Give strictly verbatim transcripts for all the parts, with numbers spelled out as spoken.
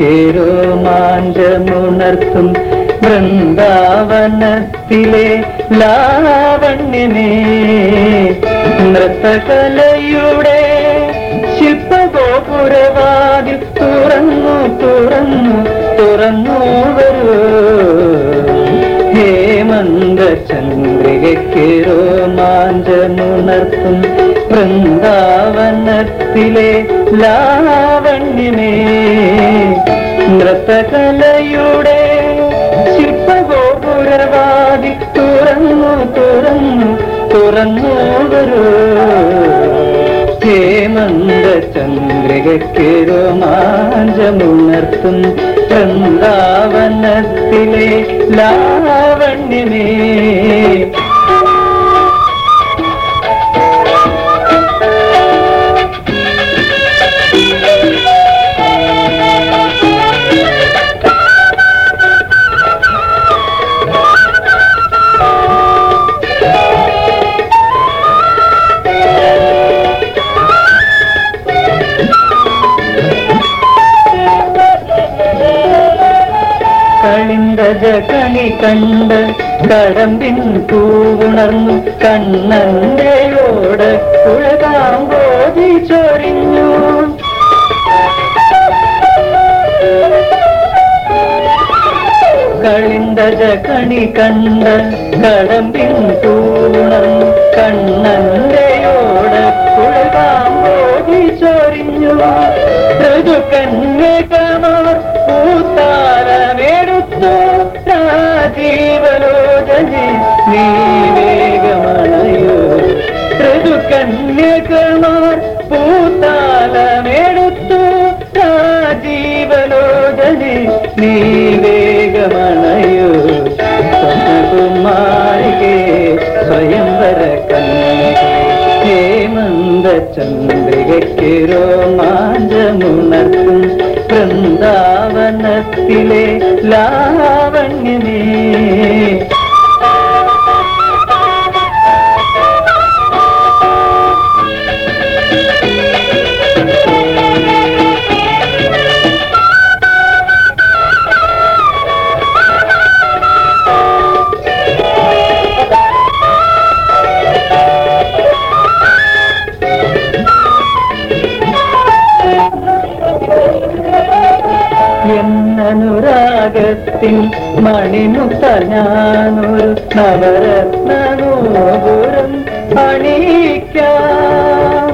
രോമാഞ്ചമുണർത്തും വൃന്ദാവനത്തിലെ ലാവണ്യമേ, നൃത്തകലയുടെ ശില്പഗോപുരവാതിൽ തുറന്നു തുറന്നു തുറന്നു വരൂ. ഹേമന്ത ചന്ദ്രികയ്ക്ക് രോമാഞ്ചമുണർത്തും വൃന്ദാവനത്തിലെ ലാവണ്യമേ, നൃത്തകലയുടെ ശില്പഗോപുരവാതിൽ തുറന്നു തുറന്നു തുറന്നു വരൂ. ഹേമന്ത ചന്ദ്രികയ്ക്ക് രോമാഞ്ചമുണർത്തും വൃന്ദാവനത്തിലെ ലാവണ്യമേ. കണി കണ്ട് കടമ്പിൻ പൂവുണർന്നു കണ്ണന്റെയോട് കുഴകാമ്പോതി ചൊരിഞ്ഞു. കളിന്തജ കണി കണ്ട് കടമ്പിൻ പൂവുണർന്നു കണ്ണന്റെയോട് കുഴകാമ്പോതി ചൊരിഞ്ഞു. ഋതുകന്യകമാർ പൂത്താലമെടുത്തു രാജീവലോചനെ നീ വേഗമണയോ. ഋതുകന്യകമാർ പൂത്താലമെടുത്തു രാജീവലോചനെ നീ വേഗമണയോ. സ്വപ്നകുമാരികേ സ്വയംവര കന്യകേ, ഹേമന്ത ചന്ദ്രികയ്ക്ക് രോമാഞ്ചമുണർത്തും വൃന്ദാവനത്തിലെ ലാവണ്യമേ. എന്നനുരാഗത്തിൻ മണിമുത്ത ഞാനൊരു നവരത്നനൂപുരം അണിയിക്കാം.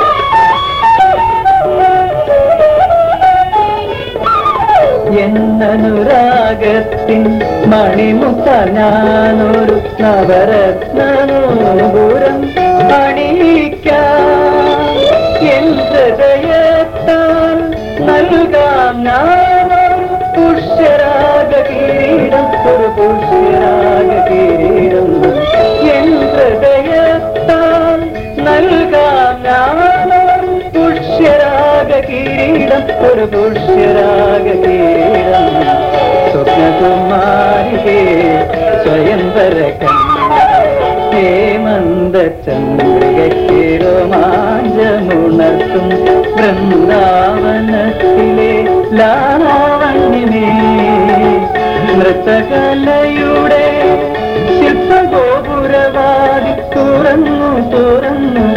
എന്നനുരാഗത്തിൻ മണിമുത്ത ഞാനൊരു നവരത്നനൂപുരം അണിയിക്കാം. എൻ ഹൃദയത്താൽ നൽകാം ഞാൻ പുഷ്യരാഗ കിരീടം, ഒരു പുഷ്യരാഗ കിരീടം. എൻ ഹൃദയത്താൽ നൽകാം ഞാൻ പുഷ്യരാഗ കിരീടം, ഒരു പുഷ്യരാഗ കിരീടം. സ്വപ്നകുമാരികേ സ്വയംവര കന്യകേ, ഹേമന്ത ചന്ദ്രികയ്ക്ക് രോമാഞ്ചമുണർത്തും വൃന്ദാവനത്തിലെ ലാവണ്യമേ. നൃത്തകലയുടെ ശില്പഗോപുരവാതി തുറന്നു തുറന്നു